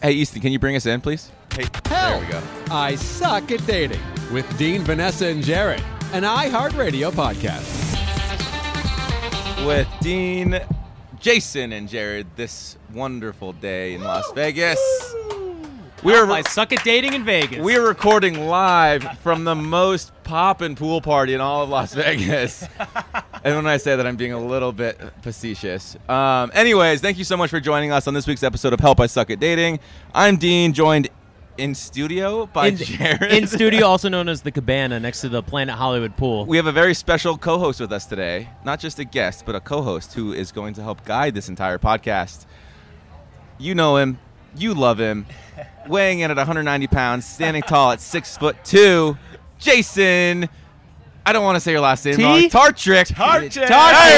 Hey, Easton, can you bring us in, please? Hey, Hell, there we go. I Suck at Dating with Dean, Vanessa, and Jared, an iHeartRadio podcast. With Dean, Jason, and Jared this wonderful day in Las Vegas. I suck at dating in Vegas. We're recording live from the most poppin' pool party in all of Las Vegas. And when I say that, I'm being a little bit facetious. Anyways, thank you so much for joining us on this week's episode of Help I Suck at Dating. I'm Dean, joined in studio by Jared. In studio, also known as the Cabana, next to the Planet Hollywood pool. We have a very special co-host with us today. Not just a guest, but a co-host who is going to help guide this entire podcast. You know him. You love him. Weighing in at 190 pounds, standing tall at 6'2", Jason. I don't want to say your last name wrong. Tartrick. Tartrick.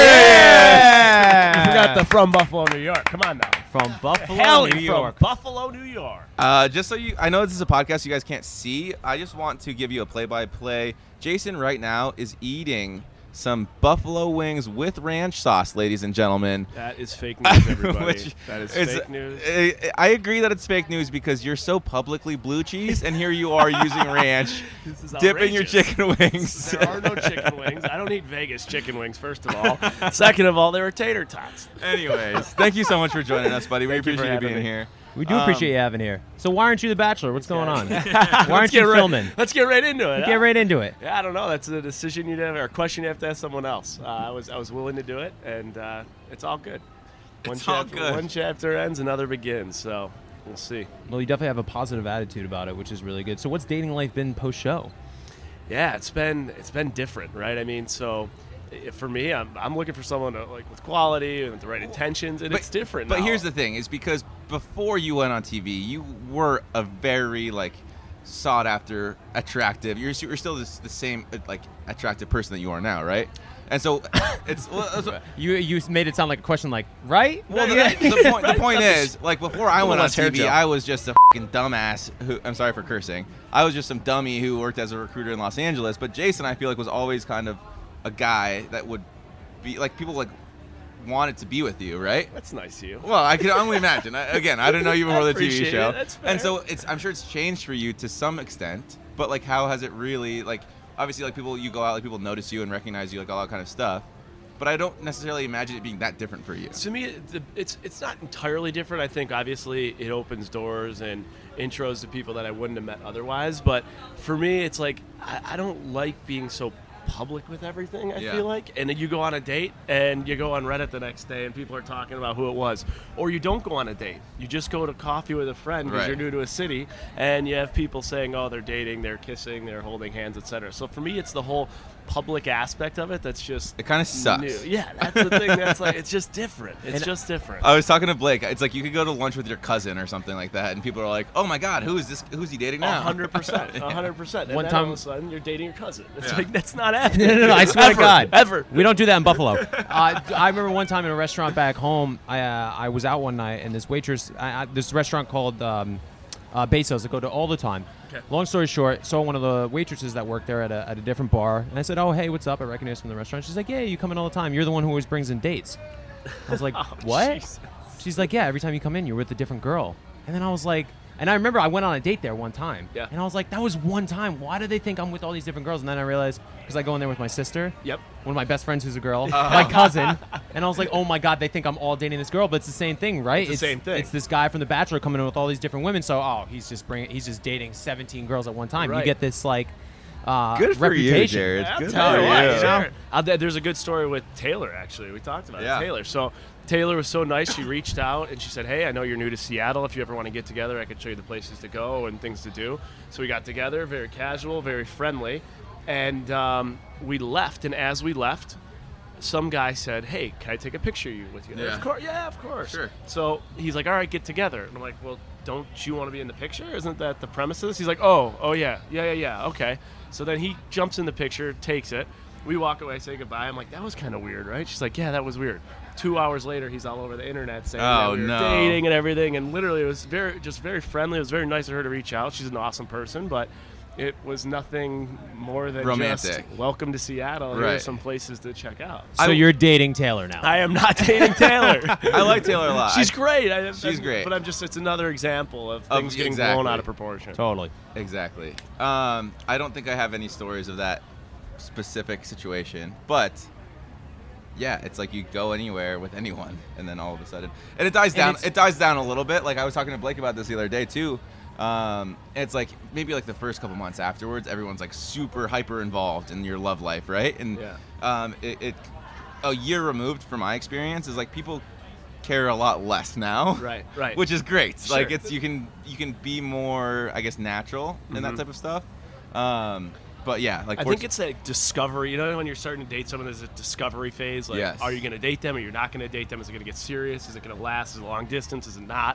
Yeah! You forgot the from Buffalo, New York. Come on now. From Buffalo, Hell, New York. From Buffalo, New York. Just so I know this is a podcast you guys can't see. I just want to give you a play-by-play. Jason right now is eating some buffalo wings with ranch sauce, ladies and gentlemen. That is fake news, everybody. That is fake news. I agree that it's fake news because you're so publicly blue cheese, and here you are using ranch, This is dipping your outrageous. chicken wings. There are no chicken wings. I don't eat Vegas chicken wings, first of all. Second of all, they were tater tots. Anyways, thank you so much for joining us, buddy. We Thank you for appreciate you having being me. here. We do appreciate you having here. So why aren't you the Bachelor? What's going on? Why Let's aren't get you right- filming? Let's get right into it. Get right into it. Yeah, I don't know. That's a decision you'd have, or a question you have to ask someone else. I was willing to do it, and it's all good. It's all good. One chapter ends, another begins. So we'll see. Well, you definitely have a positive attitude about it, which is really good. So what's dating life been post-show? Yeah, it's been different, right? I mean, so for me, I'm looking for someone with quality and with the right intentions, and it's different. But now. here's the thing: is because before you went on TV, you were a very sought after, attractive. You're still the same attractive person that you are now, right? And so it's You made it sound like a question right? well, the point is, before I went on less hair TV, gel. I was just a fucking dumbass who, I'm sorry for cursing. I was just some dummy who worked as a recruiter in Los Angeles. But Jason, I feel was always kind of a guy that would be people wanted to be with you, right? That's nice of you. Well, I can only imagine. I didn't know you before the TV appreciate show, it. That's fair. and so I'm sure it's changed for you to some extent. But how has it really obviously people you go out, people notice you and recognize you, all that kind of stuff. But I don't necessarily imagine it being that different for you. To me, it's not entirely different. I think obviously it opens doors and intros to people that I wouldn't have met otherwise. But for me, it's I don't like being so public with everything. I feel like, and then you go on a date and you go on Reddit the next day and people are talking about who it was, or you don't go on a date. You just go to coffee with a friend because you're new to a city, and you have people saying, "Oh, they're dating, they're kissing, they're holding hands, etc." So for me, it's the whole public aspect of it that's just It kind of sucks. new. Yeah, that's the thing. That's it's just different. It's just different. I was talking to Blake. It's you could go to lunch with your cousin or something like that, and people are like, "Oh my God, who is this? Who's he dating now?" 100%. 100%. And One then time- all of a sudden, you're dating your cousin. It's Yeah. that's not happening. No, I swear to Ever. God. Ever. We don't do that in Buffalo. I remember one time in a restaurant back home, I was out one night, and this waitress, this restaurant called Bezos, I go to all the time. Okay. Long story short, saw one of the waitresses that worked there at a different bar, and I said, "Oh, hey, what's up?" I recognize from the restaurant. She's like, "Yeah, you come in all the time. You're the one who always brings in dates." I was like, Oh, "What?" Jesus. She's like, "Yeah, every time you come in, you're with a different girl." And then I was like, and I remember I went on a date there one time. Yeah. And I was like, that was one time. Why do they think I'm with all these different girls? And then I realized, because I go in there with my sister. Yep. One of my best friends who's a girl. My cousin. And I was like, oh my God, they think I'm all dating this girl. But it's the same thing, right? It's the same thing. It's this guy from The Bachelor coming in with all these different women. So, he's just dating 17 girls at one time. Right. You get this, Good for you, reputation. Jared. I'll Good tell for you what, you. sure. There's a good story with Taylor, actually. We talked about Yeah. it. Taylor. So Taylor was so nice. She reached out and she said, "Hey, I know you're new to Seattle. If you ever want to get together, I could show you the places to go and things to do." So we got together, very casual, very friendly. And we left. And as we left, some guy said, "Hey, can I take a picture of you with you?" Yeah. Of course. Yeah, of course. Sure. So he's like, "All right, get together." And I'm like, "Well, don't you want to be in the picture? Isn't that the premise of this?" He's like, oh yeah, okay. So then he jumps in the picture, takes it. We walk away, say goodbye. I'm like, that was kind of weird, right? She's like, yeah, that was weird. 2 hours later, he's all over the internet saying that we were dating and everything. And literally, it was very friendly. It was very nice of her to reach out. She's an awesome person, but it was nothing more than romantic. just welcome to Seattle. Here are Right. some places to check out. So you're dating Taylor now. I am not dating Taylor. I like Taylor a lot. She's great. She's great. But it's another example of things getting blown out of proportion. Totally. Exactly. I don't think I have any stories of that specific situation, but yeah, it's like you go anywhere with anyone, and then all of a sudden, and it dies down. It dies down a little bit. Like I was talking to Blake about this the other day too. It's like maybe like the first couple months afterwards, everyone's like super hyper involved in your love life, right? And it a year removed from my experience is like people care a lot less now, right, which is great. Sure. Like it's you can be more, I guess, natural in that type of stuff. But yeah, like I think it's that discovery. You know, when you're starting to date someone, there's a discovery phase. Like, Yes. Are you going to date them, or you're not going to date them? Is it going to get serious? Is it going to last? Is it long distance? Is it not?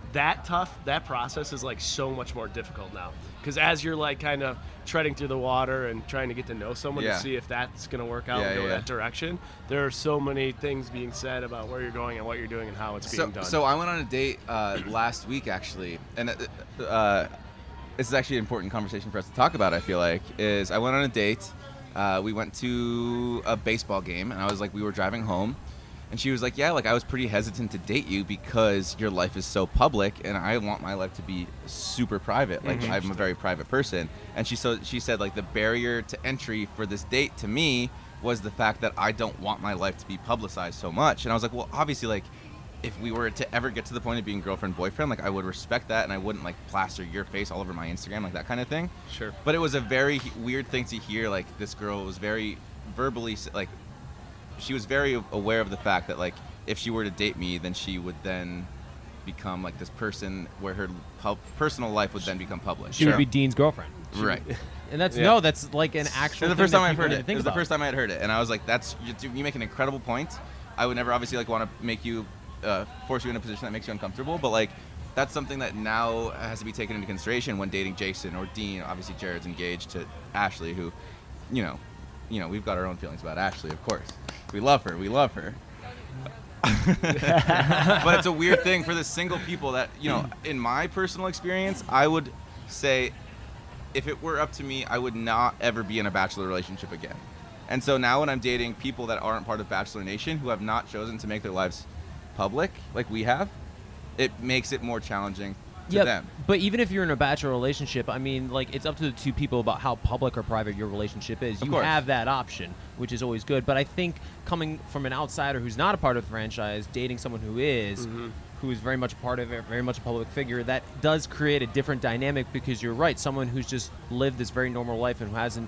That process is like so much more difficult now, because as you're like kind of treading through the water and trying to get to know someone to see if that's going to work out and go that direction, there are so many things being said about where you're going and what you're doing and how it's being done. So I went on a date last week actually, and this is actually an important conversation for us to talk about. I feel like is I went on a date. We went to a baseball game, and I was like, we were driving home. And she was like, yeah, like I was pretty hesitant to date you because your life is so public, and I want my life to be super private. Like I'm a very private person. And she said like the barrier to entry for this date to me was the fact that I don't want my life to be publicized so much. And I was like, well, obviously, like if we were to ever get to the point of being girlfriend boyfriend, like I would respect that, and I wouldn't like plaster your face all over my Instagram, like that kind of thing. Sure. But it was a very weird thing to hear. Like this girl was very verbally like. She was very aware of the fact that like if she were to date me, then she would then become like this person where her personal life would then become public. She would be Dean's girlfriend. Right. And that's like an actual. It was the first time I've heard it. It was the first time I had heard it, and I was like, you make an incredible point. I would never obviously like want to make you force you in a position that makes you uncomfortable, but like that's something that now has to be taken into consideration when dating Jason or Dean. Obviously, Jared's engaged to Ashley, who, you know, we've got our own feelings about Ashley, of course. We love her. But it's a weird thing for the single people that, in my personal experience, I would say if it were up to me, I would not ever be in a bachelor relationship again. And so now when I'm dating people that aren't part of Bachelor Nation, who have not chosen to make their lives public like we have, it makes it more challenging to them. But even if you're in a bachelor relationship, I mean, like, it's up to the two people about how public or private your relationship is. You have that option, which is always good. But I think coming from an outsider who's not a part of the franchise, dating someone who is, who is very much a part of it, very much a public figure, that does create a different dynamic, because you're right, someone who's just lived this very normal life and who hasn't,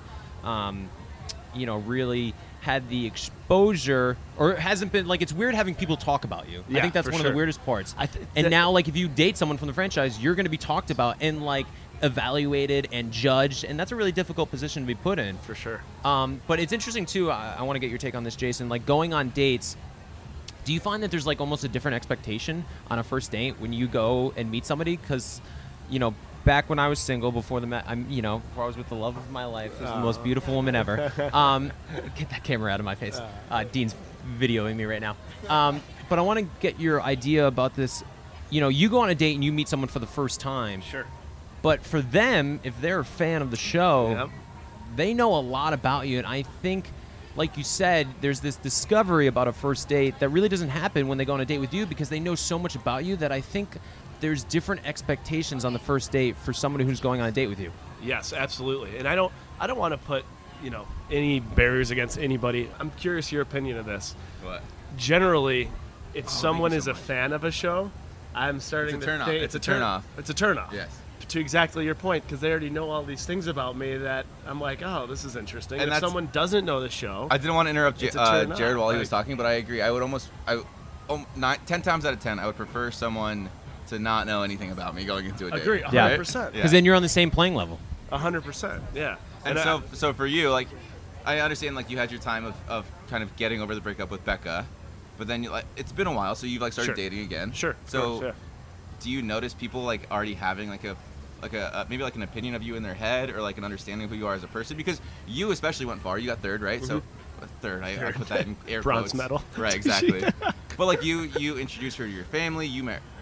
really had the exposure, or hasn't been, like, it's weird having people talk about you. I think that's one of the weirdest parts. Now, like, if you date someone from the franchise, you're going to be talked about and, like, evaluated and judged, and that's a really difficult position to be put in. For sure. But it's interesting, too, I want to get your take on this, Jason, like, going on dates, do you find that there's, like, almost a different expectation on a first date when you go and meet somebody? Because, back when I was single, before I was with the love of my life, it was the most beautiful woman ever. Get that camera out of my face. Dean's videoing me right now. But I want to get your idea about this. You go on a date and you meet someone for the first time. Sure. But for them, if they're a fan of the show, they know a lot about you. And I think, like you said, there's this discovery about a first date that really doesn't happen when they go on a date with you, because they know so much about you that I think there's different expectations on the first date for somebody who's going on a date with you. Yes, absolutely. And I don't want to put, any barriers against anybody. I'm curious your opinion of this. What? Generally, if someone is a fan of a show, I'm starting to think it's a turn off. It's a turn off. Yes. To exactly your point, because they already know all these things about me that I'm like, oh, this is interesting. And if someone doesn't know the show, I didn't want to interrupt Jared while he was like, talking, but I agree. I would 10 times out of 10, I would prefer someone to not know anything about me going into a date. Agree, 100%. Because then you're on the same playing level. 100%, yeah. And so for you, like, I understand, like, you had your time of kind of getting over the breakup with Becca, but then it's been a while, so you've like started dating again. Sure. So, do you notice people like already having like a maybe like an opinion of you in their head, or like an understanding of who you are as a person? Because you especially went far. You got third, right? So third. I put that in air bronze quotes. medal. Right, exactly. But like you introduced her to your family. You met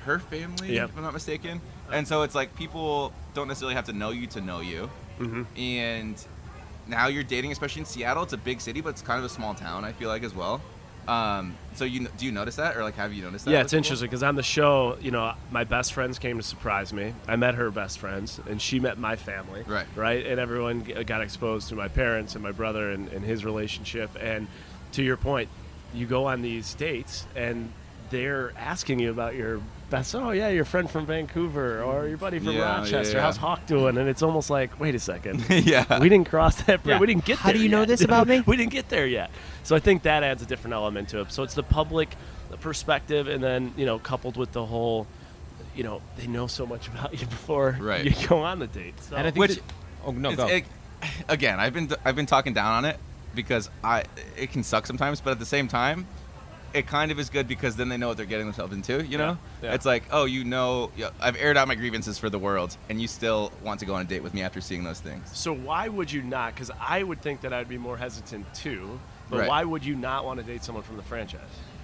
her family, Yep. if I'm not mistaken. And so it's like people don't necessarily have to know you to know you. Mm-hmm. And now you're dating, especially in Seattle. It's a big city, but it's kind of a small town, I feel like, as well. So do you notice that, or like have you noticed that? Yeah, with it's people? interesting because on the show, my best friends came to surprise me. I met her best friends, and she met my family. Right. Right, and everyone got exposed to my parents and my brother and his relationship. And to your point, you go on these dates, and they're asking you about your best. Oh yeah, your friend from Vancouver or your buddy from Yeah, Rochester. yeah. How's Hawk doing? And it's almost like, wait a second. Yeah. We didn't cross that bridge. Yeah. We didn't get How there do you know yet. this about me? We didn't get there yet. So I think that adds a different element to it. So it's the public perspective, and then coupled with the whole, they know so much about you before Right. you go on the date. So. And I think Which- that- oh no, It's- go. again, I've been talking down on it because it can suck sometimes, but at the same time, it kind of is good because then they know what they're getting themselves into. You know, Yeah. it's like, oh, I've aired out my grievances for the world, and you still want to go on a date with me after seeing those things. So why would you not? Because I would think that I'd be more hesitant too. But Right. why would you not want to date someone from the franchise?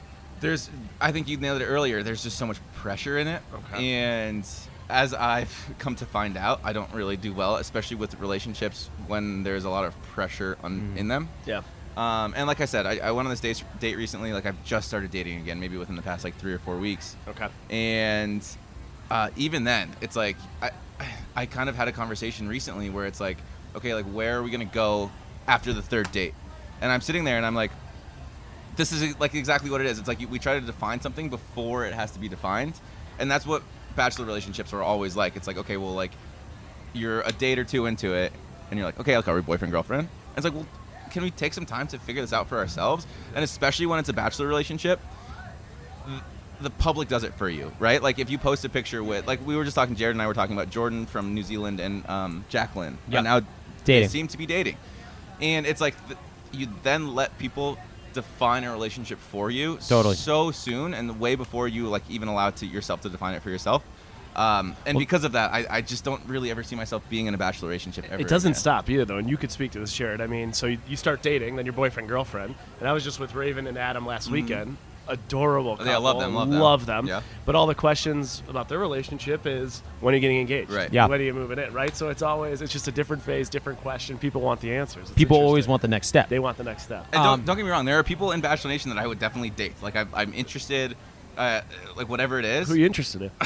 I think you nailed it earlier. There's just so much pressure in it, Okay. and as I've come to find out, I don't really do well, especially with relationships when there's a lot of pressure in them. Yeah. And like I said, I went on this date recently. Like I've just started dating again, maybe within the past like 3 or 4 weeks. Okay. And even then, it's like I kind of had a conversation recently where it's like, okay, like where are we gonna go after the third date? And I'm sitting there and I'm like, this is like exactly what it is. It's like we try to define something before it has to be defined, and that's what bachelor relationships are always like. It's like, okay, well, like you're a date or two into it, and you're like, okay, are we boyfriend girlfriend? And it's like, well, can we take some time to figure this out for ourselves? And especially when it's a bachelor relationship, the public does it for you, right? Like if you post a picture with, like we were just talking, Jared and I were talking about Jordan from New Zealand and Jacqueline, Yeah. and now Dating. they seem to be dating, and it's like you then let people define a relationship for you Totally. so soon, and way before you like even allow yourself to define it for yourself. And because of that, I just don't really ever see myself being in a bachelor relationship ever. It doesn't again. stop either, though, and you could speak to this, Jared. I mean, so you start dating, then your boyfriend, girlfriend, and I was just with Raven and Adam last weekend. Adorable couple. Yeah, I love them, love them. Love them. Yeah. But all the questions about their relationship is, when are you getting engaged? Right. Yeah. When are you moving in, right? So it's just a different phase, different question. People want the answers. It's People always interesting. want the next step. They want the next step. And don't get me wrong, there are people in Bachelor Nation that I would definitely date. Like I'm interested, like whatever it is. Who are you interested in?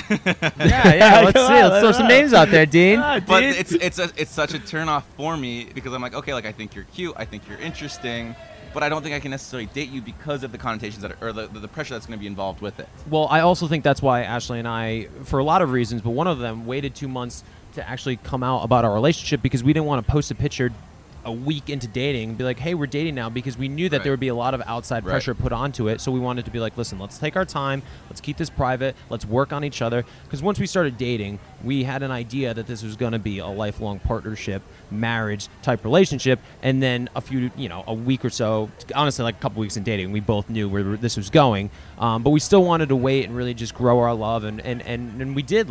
yeah. Let's Come see. on, Let's throw some names out there, Dean. But Dude. it's such a turn off for me because I'm like, okay, like I think you're cute, I think you're interesting, but I don't think I can necessarily date you because of the connotations or the pressure that's going to be involved with it. Well, I also think that's why Ashley and I, for a lot of reasons, but one of them, waited 2 months to actually come out about our relationship because we didn't want to post a picture a week into dating and be like, hey, we're dating now, because we knew that Right. there would be a lot of outside Right. pressure put onto it. So we wanted to be like, listen, let's take our time. Let's keep this private. Let's work on each other. Because once we started dating, we had an idea that this was going to be a lifelong partnership, marriage type relationship. And then a week or so, honestly, like a couple weeks in dating, we both knew where this was going. But we still wanted to wait and really just grow our love. And we did.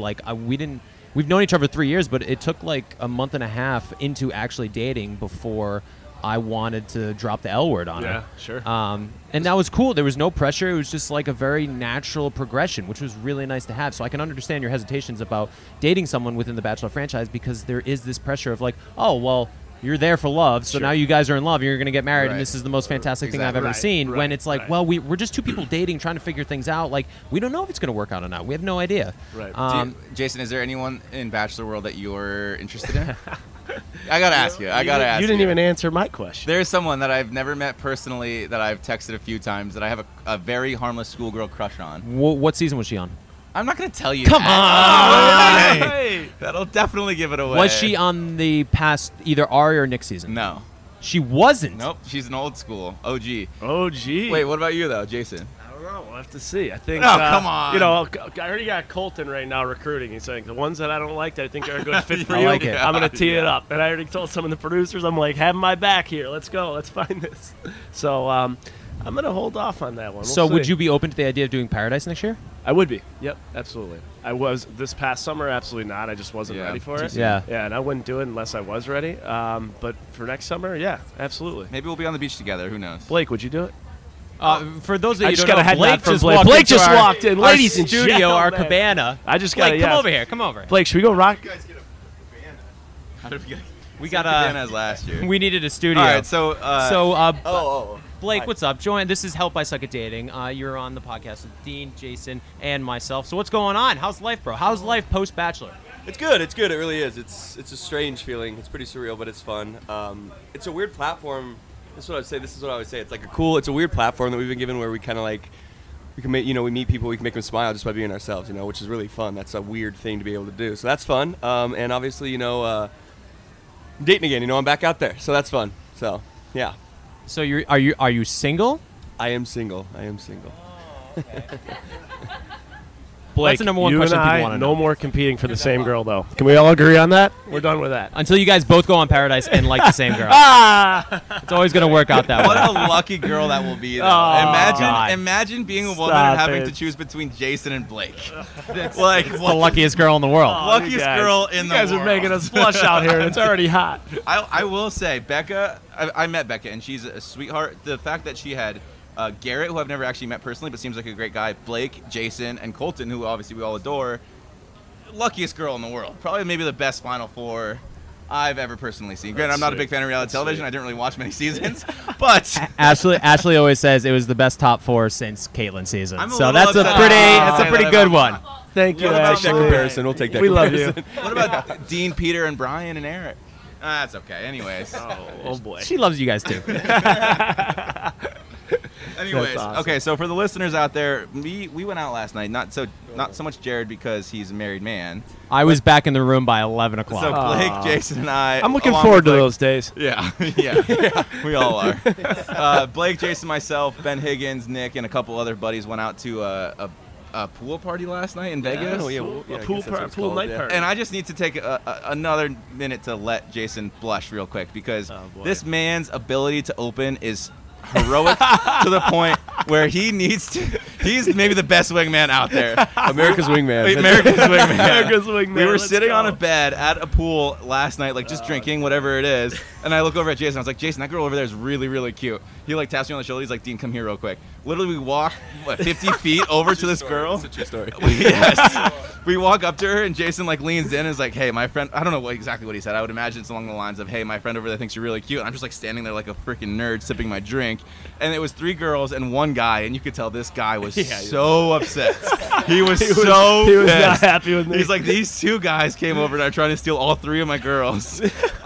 We've known each other 3 years, but it took like a month and a half into actually dating before I wanted to drop the L word on her. Yeah, sure. And that was cool. There was no pressure. It was just like a very natural progression, which was really nice to have. So I can understand your hesitations about dating someone within the Bachelor franchise because there is this pressure of like, oh, well, you're there for love, so Sure. now you guys are in love, and you're going to get married, Right. and this is the most fantastic thing I've Exactly. ever Right, seen. right, When it's like, right. well, we're just two people dating, trying to figure things out. Like, we don't know if it's going to work out or not. We have no idea. Right. Jason, is there anyone in Bachelor World that you're interested in? I gotta ask you. I gotta ask you. You didn't even answer my question. There's someone that I've never met personally that I've texted a few times that I have a very harmless schoolgirl crush on. What season was she on? I'm not gonna tell you. Come that. on! Hey! That'll definitely give it away. Was she on the past either Ari or Nick season? No. She wasn't. Nope. She's an old school OG. Oh, gee. Wait, what about you though, Jason? I don't know. We'll have to see. I think. Oh, come on. I already got Colton right now recruiting. He's saying the ones that I don't like that I think are a good fit for I you. like it. I'm gonna tee it up, and I already told some of the producers. I'm like, have my back here. Let's go. Let's find this. So I'm gonna hold off on that one. We'll So would see. you be open to the idea of doing Paradise next year? I would be. Yep, absolutely. I was this past summer. Absolutely not. I just wasn't Yeah, ready for too it. soon. Yeah. Yeah, and I wouldn't do it unless I was ready. But for next summer, yeah, absolutely. Maybe we'll be on the beach together. Who knows? Blake, would you do it? For those of I you just who don't got a know, head Blake nod from just Blake. walked Blake into just our- walked in. our Ladies and studio, our gentlemen. cabana. I just Blake, got come over here. Come over. Blake, should we go rock? How did we get? We Same got cabana as last year. We needed a studio. All right, so Blake, Hi. what's up? Join. This is Help I Suck at Dating. You're on the podcast with Dean, Jason, and myself. So what's going on? How's life, bro? How's life post Bachelor? It's good. It's good. It really is. It's a strange feeling. It's pretty surreal, but it's fun. It's a weird platform. This is what I would say. This is what I would say. It's like it's a weird platform that we've been given where we kind of like, we can make, we meet people, we can make them smile just by being ourselves, which is really fun. That's a weird thing to be able to do. So that's fun. And obviously, dating again. I'm back out there. So that's fun. So yeah. So are you single? I am single. Blake, That's the number one you question and people I, wanna no know. more competing for the same girl, though. Can we all agree on that? We're done with that. Until you guys both go on Paradise and like the same girl. It's always gonna work out that what way. a lucky girl that will be. Though. God. Imagine being a woman Stop and having it. to choose between Jason and Blake. Like It's the luckiest girl in the world. luckiest You guys- girl in you the guys world. are making us blush out here, and it's already hot. I will say, Becca, I met Becca, and she's a sweetheart. The fact that she had Garrett, who I've never actually met personally, but seems like a great guy, Blake, Jason, and Colton, who obviously we all adore. Luckiest girl in the world. Probably maybe the best Final Four I've ever personally seen. Granted, I'm not a big fan of reality television. I didn't really watch many seasons, but Ashley always says it was the best top four since Caitlyn's season. I'm a So little that's a upset pretty about that. good one. Thank you, What about Ashley. that comparison? We'll take that We love comparison. you. what about Dean, Peter, and Brian and Eric? That's okay. Anyways. Oh, boy. She loves you guys too. Anyways, That's awesome. okay. So for the listeners out there, we went out last night. Not so much Jared because he's a married man. I was back in the room by 11 o'clock. So Blake, Jason, and I. I'm looking along forward with, to like- those days. Yeah, yeah, we all are. Blake, Jason, myself, Ben Higgins, Nick, and a couple other buddies went out to a pool party last night in Vegas. Oh, yeah, A I pool guess that's what it's pool called, night yeah. party. And I just need to take another minute to let Jason blush real quick because Oh, boy. this man's ability to open is heroic to the point where he needs to. He's maybe the best wingman out there. America's wingman. America's wingman. America's wingman. We were Let's sitting on go. a bed at a pool last night, like just drinking, whatever it is. And I look over at Jason. I was like, Jason, that girl over there is really, really cute. He like taps me on the shoulder. He's like, Dean, come here real quick. Literally, we walk 50 feet over to this girl. It's a true story. Yes. We walk up to her and Jason like leans in and is like, hey, my friend, I don't know exactly what he said. I would imagine it's along the lines of, hey, my friend over there thinks you're really cute. And I'm just like standing there like a freaking nerd sipping my drink. And it was 3 girls and 1 guy. And you could tell this guy was so upset. He was so He was not pissed. happy with me. He's like, these 2 guys came over and are trying to steal all 3 of my girls.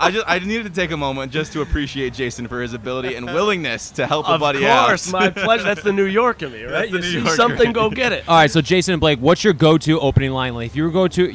I needed to take a moment just to appreciate Jason for his ability and willingness to help a Of buddy out. course, my pleasure. That's the New York in me, right? the You New see Yorker. something, go get it. All right, so Jason and Blake, what's your go-to opening line? Like, if you're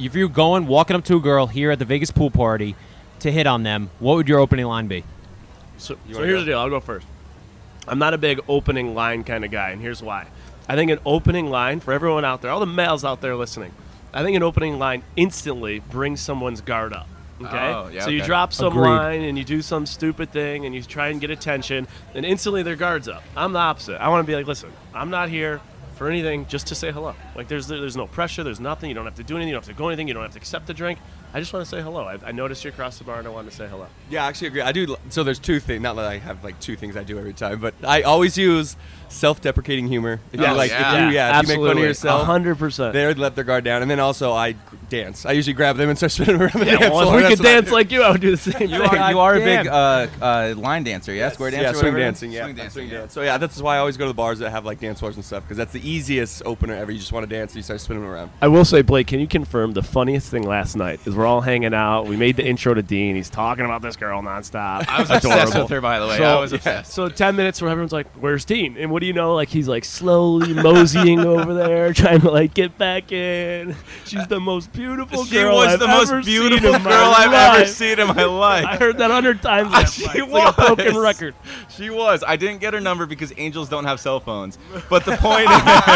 walking up to a girl here at the Vegas pool party to hit on them, what would your opening line be? So wanna here's go? the deal. I'll go first. I'm not a big opening line kind of guy, and here's why. I think an opening line, for everyone out there, all the males out there listening, I think an opening line instantly brings someone's guard up. Okay? Oh, yeah, So you okay. drop some Agreed. line and you do some stupid thing and you try and get attention, and instantly their guard's up. I'm the opposite. I want to be like, listen, I'm not here for anything, just to say hello. Like there's no pressure, there's nothing. You don't have to do anything. You don't have to go anything. You don't have to accept a drink. I just want to say hello. I noticed you across the bar and I wanted to say hello. Yeah, I actually agree. I do. So there's 2 things. Not that I have like 2 things I do every time, but I always use self-deprecating humor. If Yes. you like, Yeah. if you make fun absolutely. of yourself, 100%. they would let their guard down. And then also I dance. I usually grab them and start spinning them around the dance Well, floor. if we That's could what I dance do. like you, I would do the same You thing. are a big Damn. line dancer, yeah? Square dancer, Yeah, swing whatever? dancing. Yeah, Swing dancing. swing dance. So yeah, that's why I always go to the bars that have like dance floors and stuff because that's the easiest opener ever. You just want to dance and you start spinning them around. I will say, Blake, can you confirm the funniest thing last night is we're all hanging out. We made the intro to Dean. He's talking about this girl nonstop. I was obsessed with her, by the way. I was obsessed. So 10 minutes where everyone's like, where's Dean? And what do you know? Like he's like slowly moseying over there, trying to like get back in. She's the most beautiful She girl was I've the most ever seen beautiful in my girl I've ever life. seen in my life. I heard that 100 times. Last She night. It's like a broken was. record. She was. I didn't get her number because angels don't have cell phones. But the point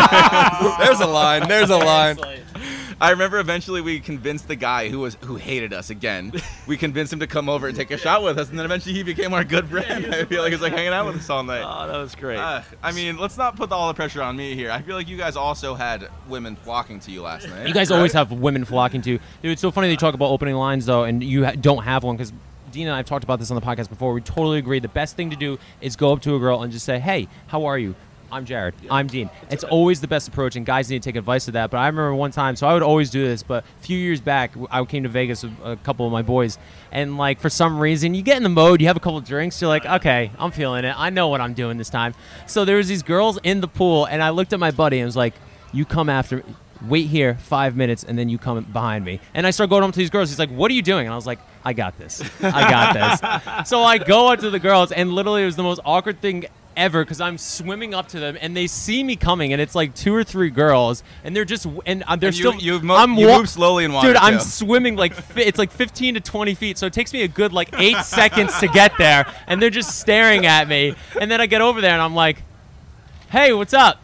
There's a line. There's a line. I remember eventually we convinced the guy who hated us again. We convinced him to come over and take a shot with us, and then eventually he became our good friend. I feel like he's like hanging out with us all night. Oh, that was great. I mean, let's not put all the pressure on me here. I feel like you guys also had women flocking to you last night. You guys always have women flocking to you. Dude, it's so funny that you talk about opening lines, though, and you don't have one because Dean and I have talked about this on the podcast before. We totally agree. The best thing to do is go up to a girl and just say, hey, how are you? I'm Jared. I'm Dean. It's always the best approach, and guys need to take advice of that. But I remember one time, so I would always do this, but a few years back, I came to Vegas with a couple of my boys, and like for some reason, you get in the mode, you have a couple of drinks, you're like, okay, I'm feeling it. I know what I'm doing this time. So there was these girls in the pool, and I looked at my buddy and was like, you come after me. Wait here 5 minutes, and then you come behind me. And I start going up to these girls. He's like, what are you doing? And I was like, I got this. I got this. So I go up to the girls, and literally it was the most awkward thing ever because I'm swimming up to them, and they see me coming, and it's like 2 or 3 girls, and they're just, and they're still. You move slowly in water, dude. I'm too. swimming like it's like 15 to 20 feet, so it takes me a good like 8 seconds to get there, and they're just staring at me, and then I get over there, and I'm like, hey, what's up?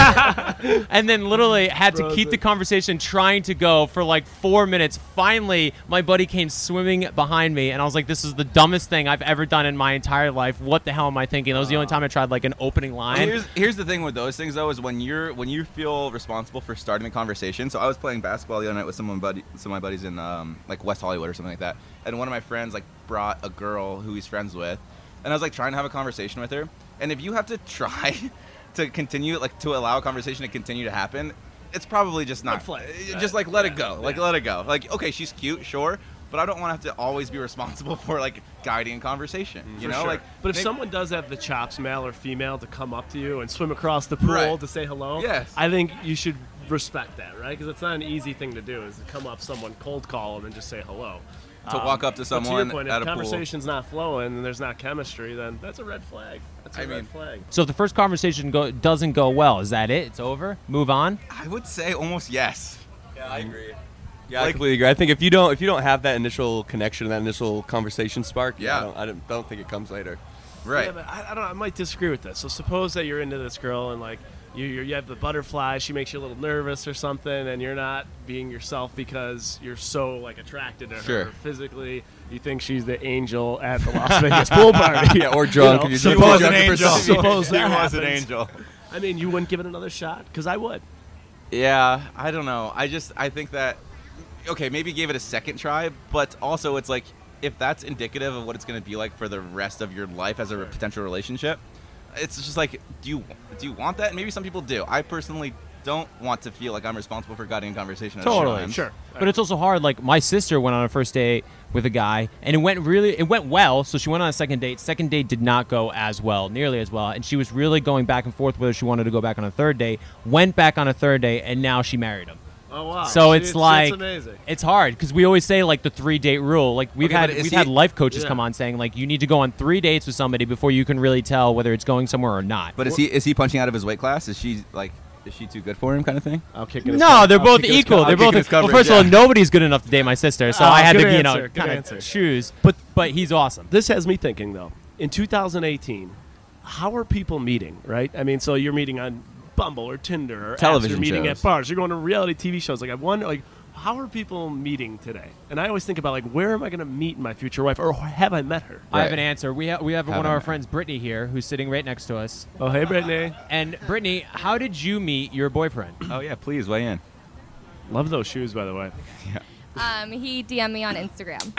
And then literally had to keep the conversation trying to go for like 4 minutes. Finally, my buddy came swimming behind me, and I was like, this is the dumbest thing I've ever done in my entire life. What the hell am I thinking? That was the only time I tried like an opening line. Here's the thing with those things, though, is when you feel responsible for starting the conversation. So I was playing basketball the other night with some of my buddies in like West Hollywood or something like that, and one of my friends like brought a girl who he's friends with, and I was like trying to have a conversation with her, and if you have to try to continue, like to allow a conversation to continue to happen, it's probably just not. Just like let it go. Like let it go. Like, okay, she's cute, sure, but I don't want to have to always be responsible for like guiding a conversation. You know, sure. like. But if someone does have the chops, male or female, to come up to you and swim across the pool to say hello, yes, I think you should respect that, right? Because it's not an easy thing to do, is to come up someone, cold call them, and just say hello. To walk up to someone to your point, at if a pool. conversation's not flowing and there's not chemistry, then that's a red flag. That's a red flag. So if the first conversation doesn't go well, is that it? It's over? Move on? I would say almost yes. Yeah, I agree. Yeah, I completely agree. I think if you don't have that initial connection, that initial conversation spark, I don't think it comes later. Right. Yeah, but I might disagree with this. So suppose that you're into this girl and like you have the butterflies, she makes you a little nervous or something, and you're not being yourself because you're so like attracted to her physically. You think she's the angel at the Las Vegas pool party, or drunk. She was an angel. Suppose that was an happens. angel. I mean, you wouldn't give it another shot? Because I would. Yeah, I don't know. I think that, okay, maybe give it a second try, but also it's like, if that's indicative of what it's going to be like for the rest of your life as a potential relationship, it's just like, do you want that? Maybe some people do. I personally don't want to feel like I'm responsible for guiding a conversation. Totally, sure. But it's also hard. Like my sister went on a first date with a guy, and it went well. So she went on a second date. Second date did not go as well, nearly as well, and she was really going back and forth whether she wanted to go back on a third date. Went back on a third date, and now she married him. Oh wow! So it's like amazing. It's hard because we always say like the 3-date rule. Like we've had life coaches come on saying like you need to go on 3 dates with somebody before you can really tell whether it's going somewhere or not. But is he punching out of his weight class? Is she too good for him, kind of thing? No, they're both equal. They're both. Well, first of all, nobody's good enough to date my sister, so I had to kind of choose. But he's awesome. This has me thinking though. In 2018, how are people meeting? Right? I mean, so you're meeting on Bumble or Tinder or television apps, you're meeting shows. at bars, you're going to reality TV shows. Like I wonder, like how are people meeting today? And I always think about like where am I going to meet my future wife, or have I met her? I have an answer. We have one of our friends, Brittany, here, who's sitting right next to us. Oh, hey, Brittany. And Brittany, how did you meet your boyfriend? Oh yeah, please weigh in. Love those shoes, by the way. He DM'd me on Instagram.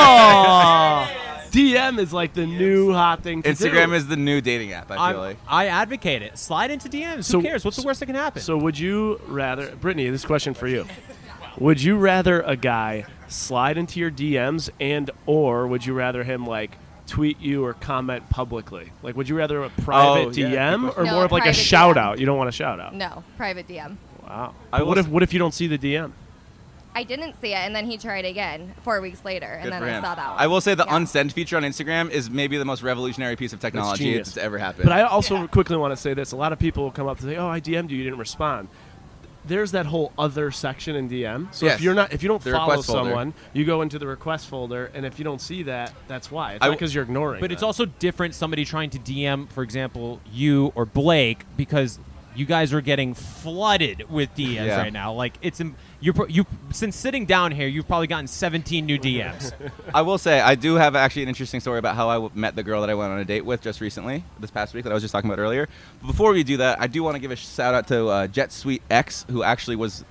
Oh, DM is like the new hot thing to Instagram do. is the new dating app, I feel like. I advocate it. Slide into DMs. Who cares? What's the worst that can happen? So would you rather, Brittany, this question for you. Would you rather a guy slide into your DMs or would you rather him like tweet you or comment publicly? Like would you rather a private DM or No, more of like a private shout DM. out? You don't want a shout out? No, private DM. Wow. I But what if you don't see the DM? I didn't see it, and then he tried again 4 weeks later, and Good then for I him. saw that one. I will say the Yeah. unsend feature on Instagram is maybe the most revolutionary piece of technology genius. that's ever happened. But I also quickly want to say this. A lot of people will come up and say, "Oh, I DM'd you, you didn't respond." There's that whole other section in DM. So Yes. if you don't The follow request folder. someone, you go into the request folder, and if you don't see that, that's why. It's not because you're ignoring. But it's them. also different somebody trying to DM, for example, you or Blake, because you guys are getting flooded with DMs Yeah. right now. Like you since sitting down here, you've probably gotten 17 new DMs. I will say I do have actually an interesting story about how I met the girl that I went on a date with just recently, this past week that I was just talking about earlier. But before we do that, I do want to give a shout out to Jet Sweet X, who actually was the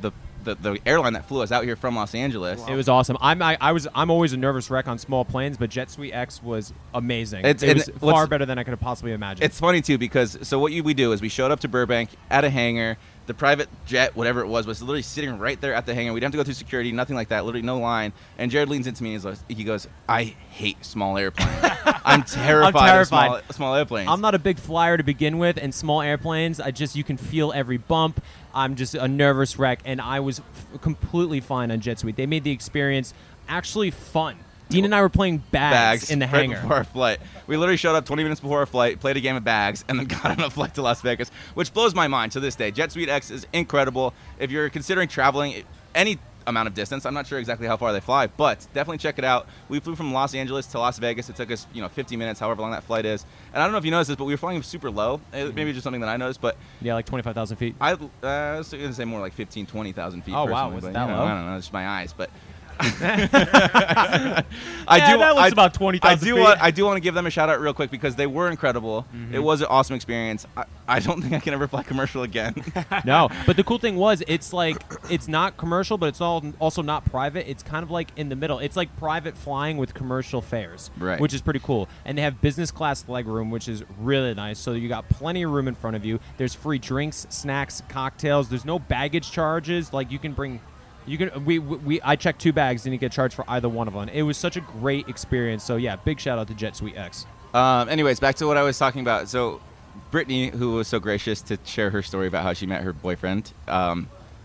the airline that flew us out here from Los Angeles. It was awesome. I'm always a nervous wreck on small planes, but Jet Suite X was amazing. It was far better than I could have possibly imagined. It's funny too because what we do is we showed up to Burbank at a hangar. The private jet, whatever it was literally sitting right there at the hangar. We didn't have to go through security, nothing like that. Literally no line. And Jared leans into me and he goes, "I hate small airplanes. I'm terrified of small airplanes." I'm not a big flyer to begin with, and small airplanes, you can feel every bump. I'm just a nervous wreck, and I was completely fine on Jet Suite. They made the experience actually fun. Dean and I were playing bags in the hangar. Right before our flight. We literally showed up 20 minutes before our flight, played a game of bags, and then got on a flight to Las Vegas, which blows my mind to this day. Jet Suite X is incredible. If you're considering traveling any amount of distance, I'm not sure exactly how far they fly, but definitely check it out. We flew from Los Angeles to Las Vegas. It took us 50 minutes, however long that flight is. And I don't know if you noticed this, but we were flying super low. Maybe just something that I noticed, but yeah, like 25,000 feet. I was going to say more like 15,000, 20,000 feet. Oh, personally, wow. Was but, that low? I don't know. It's just my eyes, but... That looks about 20,000 feet. I do want to give them a shout out real quick because they were incredible. Mm-hmm. It was an awesome experience. I don't think I can ever fly commercial again. No, but the cool thing was it's not commercial, but it's also not private. It's kind of like in the middle. It's like private flying with commercial fares, right, which is pretty cool. And they have business class leg room, which is really nice. So you got plenty of room in front of you. There's free drinks, snacks, cocktails. There's no baggage charges. Like you can bring... I checked 2 bags, didn't get charged for either one of them. It was such a great experience. So yeah, big shout out to Jet Suite X. Anyways, back to what I was talking about. So Brittany, who was so gracious to share her story about how she met her boyfriend. I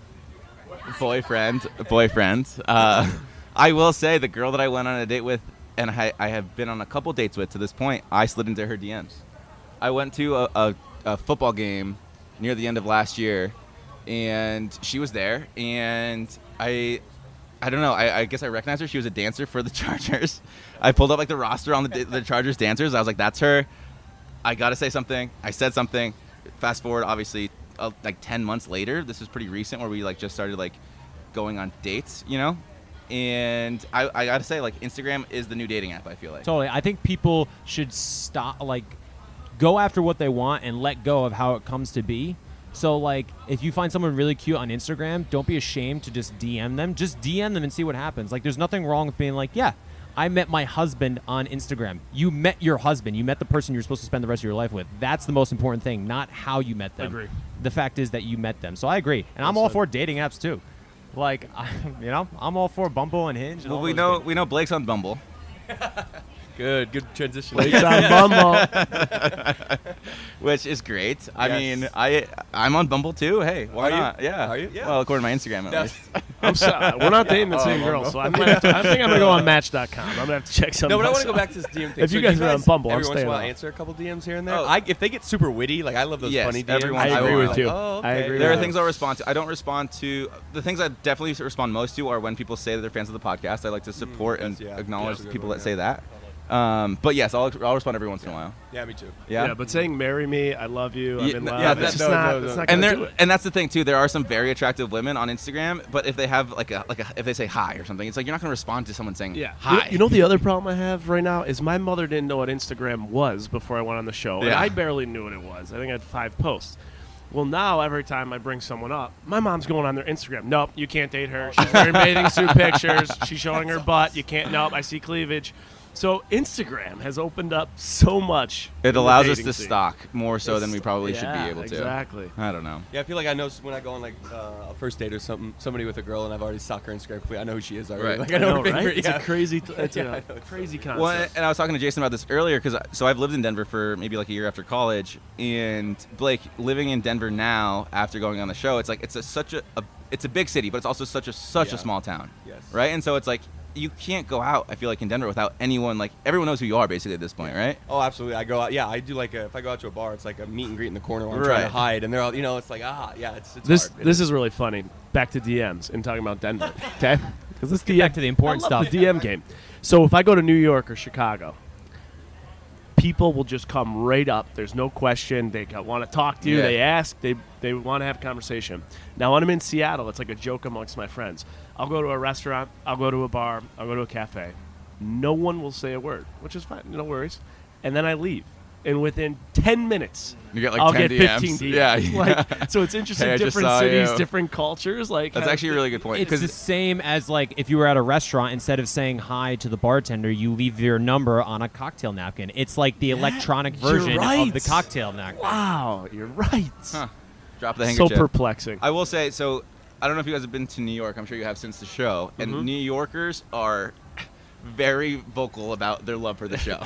will say the girl that I went on a date with, and I have been on a couple dates with to this point, I slid into her DMs. I went to a football game near the end of last year, and she was there, and I don't know. I guess I recognized her. She was a dancer for the Chargers. I pulled up like the roster on the Chargers dancers. I was like, that's her. I got to say something. I said something. Fast forward, obviously, like 10 months later. This was pretty recent where we like just started like going on dates, And I got to say, like, Instagram is the new dating app, I feel like. Totally. I think people should stop, go after what they want and let go of how it comes to be. So, if you find someone really cute on Instagram, don't be ashamed to just DM them. Just DM them and see what happens. There's nothing wrong with being like, yeah, I met my husband on Instagram. You met your husband. You met the person you're supposed to spend the rest of your life with. That's the most important thing, not how you met them. Agree. The fact is that you met them. So I agree. And I'm all for dating apps, too. I'm all for Bumble and Hinge. And well, we know Blake's on Bumble. Good transition. Blake's on Bumble. Which is great. Yes. I mean, I'm on Bumble too. Hey, why not? Yeah. Are you? Yeah. Well, according to my Instagram at least. I'm sorry. We're not dating the same girl, so I think I'm going to go on Match.com. I'm going to have to check something. No, but I want to else go out. back to this DM thing. If you guys are on Bumble, I'm every once in staying a while off. answer a couple DMs here and there. Oh. If they get super witty, I love those Yes, funny DMs. everyone- I agree with you. Oh, okay. I agree There are with things I'll respond to. I don't respond to the things I definitely respond most to are when people say that they're fans of the podcast. I like to support and acknowledge that's a good people one, that say that. But yes, I'll respond every once in a while. Yeah, me too. Yeah. But saying "marry me," "I love you," "I'm in love," yeah, it's just no, not. no, It's no. not And gonna do it. and that's the thing too. There are some very attractive women on Instagram, but if they have if they say hi or something, it's like you're not going to respond to someone saying hi. You know the other problem I have right now is my mother didn't know what Instagram was before I went on the show, and Yeah. I barely knew what it was. I think I had 5 posts. Well, now every time I bring someone up, my mom's going on their Instagram. Nope, you can't date her. She's wearing bathing suit pictures. She's showing her butt. You can't. Nope, I see cleavage. So Instagram has opened up so much. It in the allows us dating to scene. stalk more so than we probably should be able to. Exactly. I don't know. Yeah, I feel like I know when I go on a first date or somebody with a girl, and I've already stalked her Instagram. I know who she is already. Right. I know her right? favorite. It's Yeah. a crazy, it's Yeah, I a know. crazy concept. Well, and I was talking to Jason about this earlier because I've lived in Denver for maybe like a year after college, and Blake living in Denver now after going on the show, it's like such a big city, but it's also such a small town. Yes. Right, and so it's like you can't go out. I feel like in Denver without anyone everyone knows who you are basically at this point, right? Oh, absolutely. I go out. Yeah, I do if I go out to a bar, it's like a meet and greet in the corner where I'm Right. trying to hide, and they're all, it's like, it's This hard. this is really funny. Back to DMs and talking about Denver, okay? Because this DM, back to the important I love stuff. the DM game. So if I go to New York or Chicago, people will just come right up. There's no question. They want to talk to you. Yeah. They ask. They want to have a conversation. Now when I'm in Seattle, it's like a joke amongst my friends. I'll go to a restaurant. I'll go to a bar. I'll go to a cafe. No one will say a word, which is fine. No worries. And then I leave. and within 10 minutes, You get like I'll 10 get DMs. 15 DMs. Yeah. Like, so it's interesting, Hey, I just different saw cities, you. different cultures. Like That's actually a really good point. It's the same as like if you were at a restaurant, instead of saying hi to the bartender, you leave your number on a cocktail napkin. It's like the electronic you're version right. of the cocktail napkin. wow, you're right. Huh. Drop the So handkerchief. perplexing. I will say, so I don't know if you guys have been to New York. I'm sure you have since the show. Mm-hmm. And New Yorkers are very vocal about their love for the show,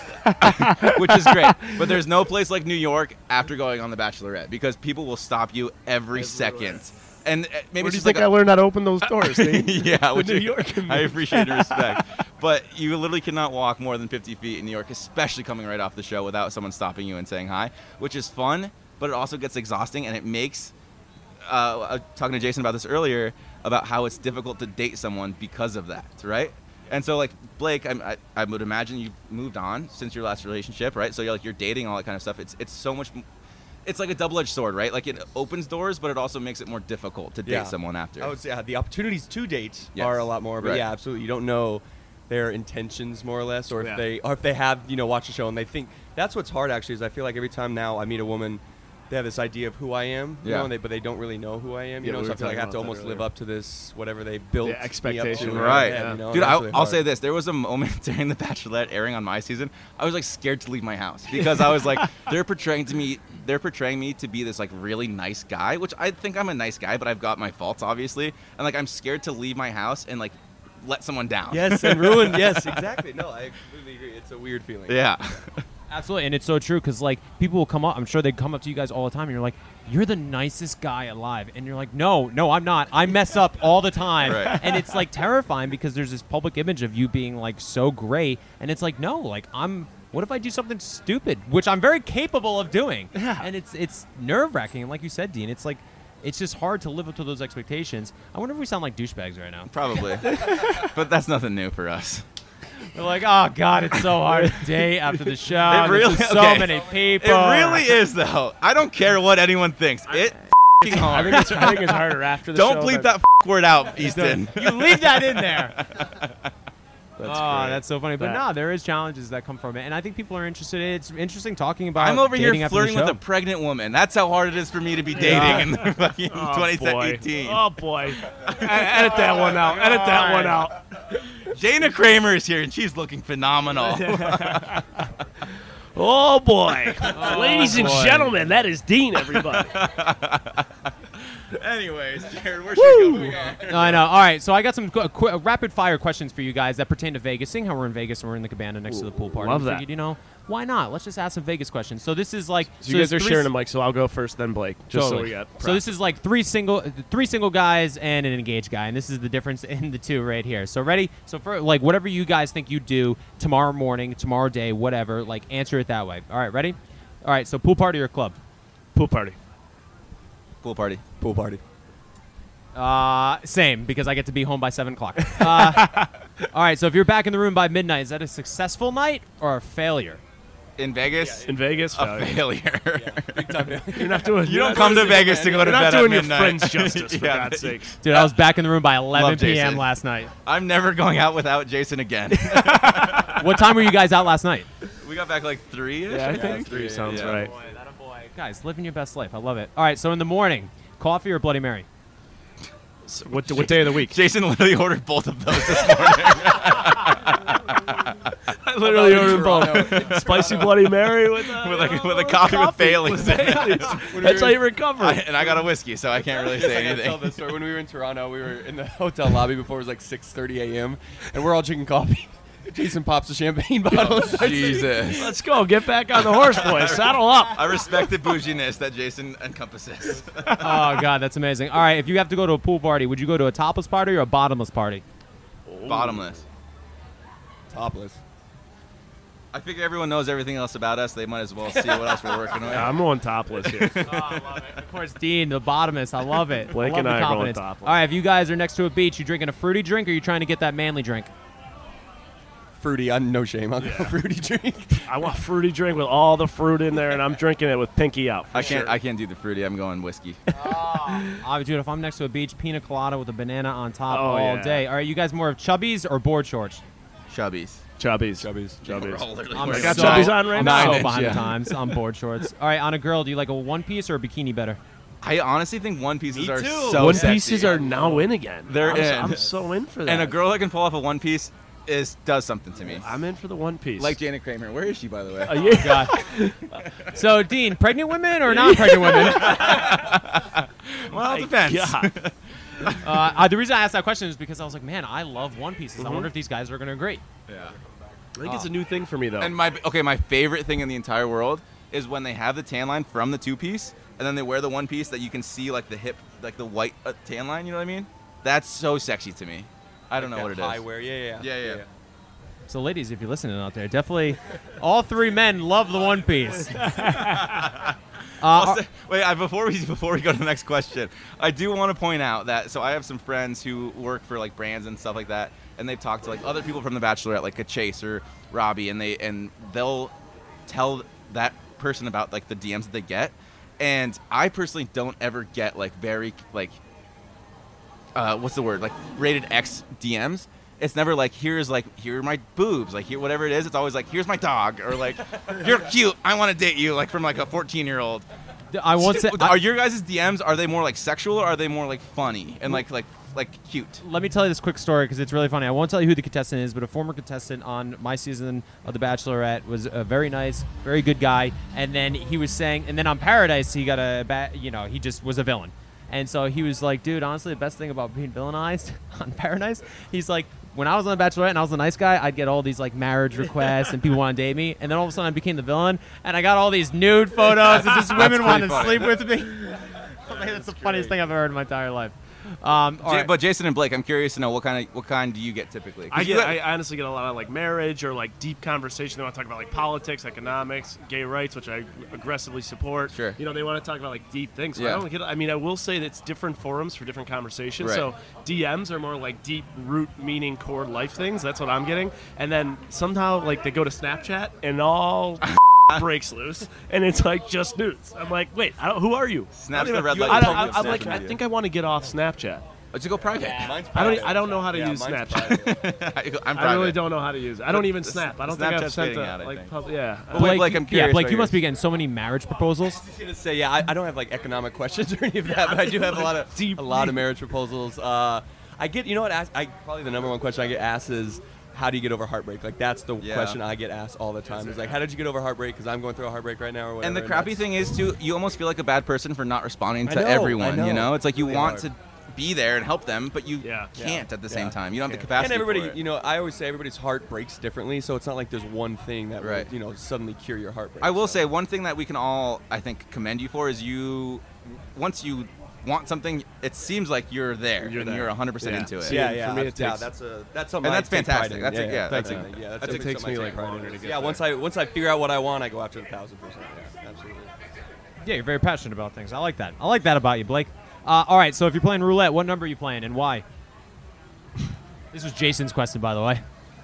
which is great. But there's no place like New York after going on The Bachelorette because people will stop you every second. And maybe Where it's do you just think like I learned how to open those doors, Steve? yeah, which New York in me. I appreciate your respect. But you literally cannot walk more than 50 feet in New York, especially coming right off the show without someone stopping you and saying hi, which is fun, but it also gets exhausting, and it makes talking to Jason about this earlier about how it's difficult to date someone because of that, right? And so, like, Blake, I would imagine you moved on since your last relationship, right? So you're dating, all that kind of stuff. It's so much. It's like a double-edged sword, right? Like, it opens doors, but it also makes it more difficult to date someone after. I would say the opportunities to date Yes. are a lot more, but Right. yeah, absolutely. You don't know their intentions more or less, or Yeah. if they have watched the show and they think that's what's hard actually is I feel like every time now I meet a woman, they have this idea of who I am, you Yeah. know, but they don't really know who I am, Yeah, you know. we So were I feel like I have talking to about almost that live earlier. up to this whatever they built The me up to, expectation, Right. Yeah, you know, Dude, and that's I'll really say hard. this. There was a moment during The Bachelorette airing on my season, I was like scared to leave my house because I was like, they're portraying me to be this like really nice guy, which I think I'm a nice guy, but I've got my faults obviously. And like I'm scared to leave my house and like let someone down. Yes, and ruin. Yes, exactly. No, I completely agree. It's a weird feeling. Yeah. Absolutely, and it's so true because like people will come up. I'm sure they come up to you guys all the time, and you're like, "You're the nicest guy alive," and you're like, "No, I'm not. I mess up all the time," Right. and it's like terrifying because there's this public image of you being like so great, and it's like, no, like I'm. What if I do something stupid, which I'm very capable of doing? Yeah. And it's nerve wracking, and like you said, Dean, it's like. It's just hard to live up to those expectations. I wonder if we sound like douchebags right now. Probably. But that's nothing new for us. We're like, oh God, it's so hard to date after the show. It really- There's so okay. many people. It really is though. I don't care what anyone thinks. It f***ing I hard. think it's harder after the Don't show. bleep than- that word out, Easton. You leave that in there. That's Oh, great. that's so funny. But That- no, there is challenges that come from it, and I think people are interested. It's interesting talking about. I'm over here dating after the flirting with show. a pregnant woman. That's how hard it is for me to be dating in the fucking Oh, 2018. boy. Oh boy. Edit that one out. Edit that one out. Jana Kramer is here, and she's looking phenomenal. Oh boy. Ladies and boy. gentlemen, that is Dean, everybody. Anyways, Jared, where should we go? I know. All right, so I got some rapid fire questions for you guys that pertain to Vegas. Seeing how we're in Vegas and we're in the cabana next to the pool party, Love we that. figured, you know, why not? Let's just ask some Vegas questions. So this is like So you guys are there's sharing a mic, so I'll go first, then Blake. Just Totally. so we got. So this is like three single guys and an engaged guy, and this is the difference in the two right here. So ready? So for like whatever you guys think you do tomorrow morning, tomorrow day, whatever, like answer it that way. All right, ready? All right. So pool party or club? pool party. Pool party. Pool party. Same, because I get to be home by 7 o'clock. All right. So if you're back in the room by midnight, is that a successful night or a failure? In Vegas? In Vegas, A failure. You're not doing. You don't come to Vegas to go to You're bed not doing at your midnight. friends justice, for Yeah. God's sakes. Dude, I was back in the room by 11 Love p.m. Jason. last night. I'm never going out without Jason again. What time were you guys out last night? We got back like 3-ish. Yeah, I think 3 sounds right. Guys, living your best life. I love it. All right. So in the morning, coffee or Bloody Mary? So what day of the week? Jason literally ordered both of those this morning. I literally ordered both. Spicy Bloody Mary with with a coffee with Baileys. That's how you recover. And I got a whiskey, so I can't really say I gotta tell anything. this story. When we were in Toronto, we were in the hotel lobby before it was like 6:30 a.m. and we're all drinking coffee. Jason pops a champagne bottle. and starts- Jesus. Let's go. Get back on the horse, boys. Saddle up. I respect the bouginess that Jason encompasses. Oh, God, that's amazing. All right. If you have to go to a pool party, would you go to a topless party or a bottomless party? Bottomless. Topless. I figure everyone knows everything else about us. They might as well see what else we're working with. Yeah, I'm going topless here. Oh, I love it. Of course, Dean, the bottomless. I love it. Blake I love and the I are going confidence. topless. All right. If you guys are next to a beach, you drinking a fruity drink or you trying to get that manly drink? Fruity. I'm no shame. I'll go fruity drink. I want a fruity drink with all the fruit in there, and I'm drinking it with pinky out. I can't do the fruity. I'm going whiskey. Dude, if I'm next to a beach, pina colada with a banana on top Oh, all yeah. day. All right. You guys more of chubbies or board shorts? Chubbies. Chubbies. I'm I got so, chubbies on right I'm now. so behind the times. I'm board shorts. All right, on a girl, do you like a one piece or a bikini better? I honestly think one pieces Me are too. so One sexy. pieces are now in again. They're in. I'm so in for that. And a girl that can pull off a one piece does something to me. I'm in for the one piece. Like Janet Kramer. Where is she, by the way? Yeah. God. So, Dean, pregnant women or non-pregnant women? Well, it depends. The reason I asked that question is because I was like, man, I love one pieces. I wonder if these guys are going to agree. Yeah. I think it's a new thing for me though. And my favorite thing in the entire world is when they have the tan line from the two piece, and then they wear the one piece that you can see like the hip, like the white tan line. You know what I mean? That's so sexy to me. I don't know what it is. High wear. Yeah. So, ladies, if you're listening out there, definitely all three men love the one piece. Wait, before we go to the next question, I do want to point out that I have some friends who work for like brands and stuff like that, and they've talked to like other people from The Bachelorette, like a Chase or Robbie, and they'll tell that person about like the DMs that they get, and I personally don't ever get like very like what's the word, like rated X DMs. It's never like here are my boobs, like here whatever it is. It's always like here's my dog, or like you're cute, I want to date you, like from like a 14-year-old. I won't say. Are your guys' DMs, are they more like sexual or are they more like funny and like cute? Let me tell you this quick story because it's really funny. I won't tell you who the contestant is, but a former contestant on my season of The Bachelorette was a very nice, very good guy. And then he was saying, and then on Paradise, he got he just was a villain. And so he was like, dude, honestly, the best thing about being villainized on Paradise, he's like, when I was on The Bachelorette and I was a nice guy, I'd get all these like marriage requests and people want to date me. And then all of a sudden I became the villain and I got all these nude photos and just women wanted to sleep with me. That's the funniest thing I've ever heard in my entire life. All right. But Jason and Blake, I'm curious to know what kind do you get typically? I honestly get a lot of like marriage or like deep conversation. They want to talk about like politics, economics, gay rights, which I aggressively support. Sure. You know, they want to talk about like deep things. So Yeah. I will say that it's different forums for different conversations. Right. So DMs are more like deep root meaning core life things. That's what I'm getting. And then somehow like they go to Snapchat and all breaks loose, and it's like just nudes. I'm like, wait, who are you? Snap's the red light. I'm like, I think I want to get off Snapchat. Let's go private. Mine's I private. don't know how to use mine's Snapchat. I'm I private. really don't know how to use it. I don't even snap. I don't think I've Snapchat's sent fading a out, I think. yeah. But Blake, I'm curious. Blake, about you must yours. be getting so many marriage proposals. I was gonna say, yeah, I don't have like economic questions or any of that, but I do have a lot of marriage proposals. I get, you know what? Probably the number one question I get asked is, how do you get over heartbreak? Like that's the question I get asked all the time. Is like, how did you get over heartbreak? Because I'm going through a heartbreak right now, or whatever. And the crappy thing is too, you almost feel like a bad person for not responding I to know, everyone. I You know. know, it's like you Really want hard. to be there and help them, but you Yeah. can't at the same Yeah. time. You don't have the capacity. And everybody, for it. you know, I always say everybody's heart breaks differently, so it's not like there's one thing that Right. will, you know, suddenly cure your heartbreak. I will so. say one thing that we can all, I think, commend you for is once you want something, it seems like you're there and there. you're 100% Yeah. into it. See, Yeah, for me, that's, it takes- that's something. And that's I take pride fantastic. in. That's a- yeah, thank that's you. a- Yeah, that's That something takes me I like take pride longer in. to get Yeah, there. once I figure out what I want, I go after 1,000%. Yeah, absolutely. Yeah, you're very passionate about things. I like that. I like that about you, Blake. All right, so if you're playing roulette, what number are you playing and why? This was Jason's question, by the way.